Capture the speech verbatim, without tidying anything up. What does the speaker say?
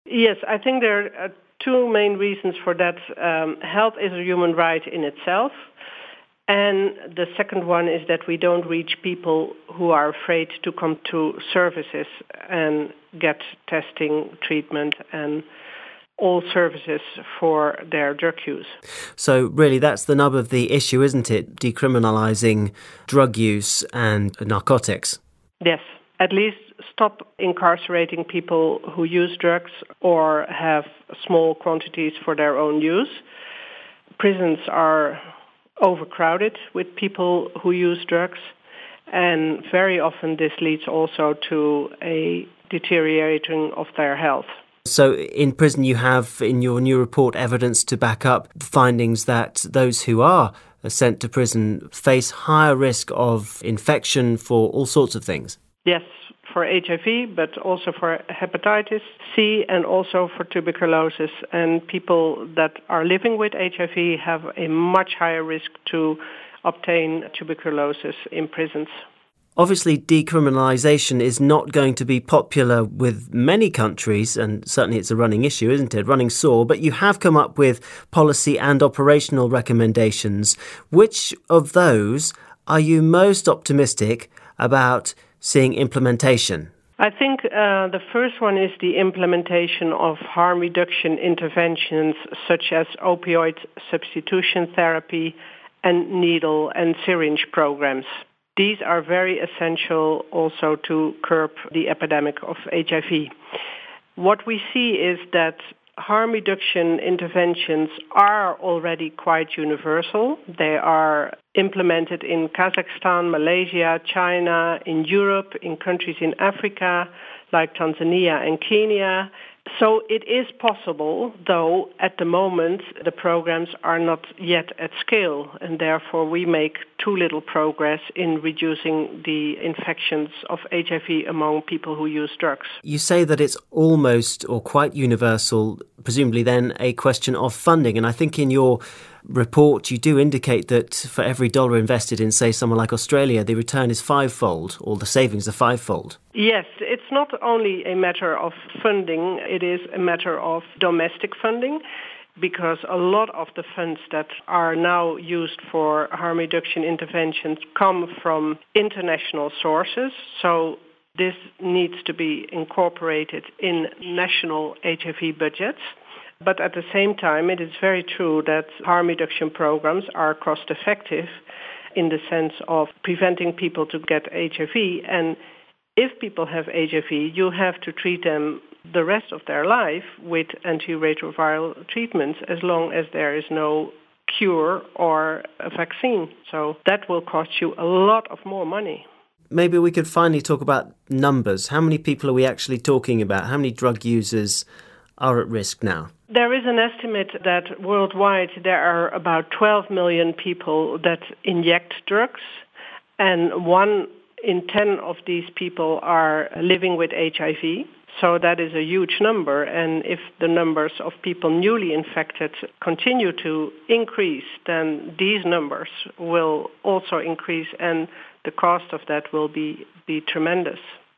Yes, I think there are two main reasons for that. Um, health is a human right in itself. And the second one is that we don't reach people who are afraid to come to services and get testing, treatment, and all services for their drug use. So really that's the nub of the issue, isn't it? Decriminalising drug use and narcotics. Yes, at least stop incarcerating people who use drugs or have small quantities for their own use. Prisons are overcrowded with people who use drugs, and very often this leads also to a deteriorating of their health. So in prison you have, in your new report, evidence to back up findings that those who are sent to prison face higher risk of infection for all sorts of things. Yes, for H I V, but also for hepatitis C and also for tuberculosis. And people that are living with H I V have a much higher risk to obtain tuberculosis in prisons. Obviously, decriminalisation is not going to be popular with many countries, and certainly it's a running issue, isn't it? Running sore, but you have come up with policy and operational recommendations. Which of those are you most optimistic about seeing implementation? I think uh, the first one is the implementation of harm reduction interventions such as opioid substitution therapy and needle and syringe programs. These are very essential also to curb the epidemic of H I V. What we see is that harm reduction interventions are already quite universal. They are implemented in Kazakhstan, Malaysia, China, in Europe, in countries in Africa like Tanzania and Kenya. So it is possible, though at the moment the programs are not yet at scale, and therefore we make too little progress in reducing the infections of H I V among people who use drugs. You say that it's almost or quite universal, presumably then a question of funding, and I think in your report you do indicate that for every dollar invested in, say, somewhere like Australia, the return is fivefold, or the savings are fivefold. Yes, it's not only a matter of funding, it is a matter of domestic funding, because a lot of the funds that are now used for harm reduction interventions come from international sources. So this needs to be incorporated in national H I V budgets. But at the same time, it is very true that harm reduction programs are cost effective in the sense of preventing people to get H I V. And if people have H I V, you have to treat them the rest of their life with antiretroviral treatments as long as there is no cure or a vaccine. So that will cost you a lot of more money. Maybe we could finally talk about numbers. How many people are we actually talking about? How many drug users are at risk now? There is an estimate that worldwide there are about twelve million people that inject drugs, and one in ten of these people are living with H I V. So that is a huge number, and if the numbers of people newly infected continue to increase, then these numbers will also increase, and the cost of that will be, be tremendous.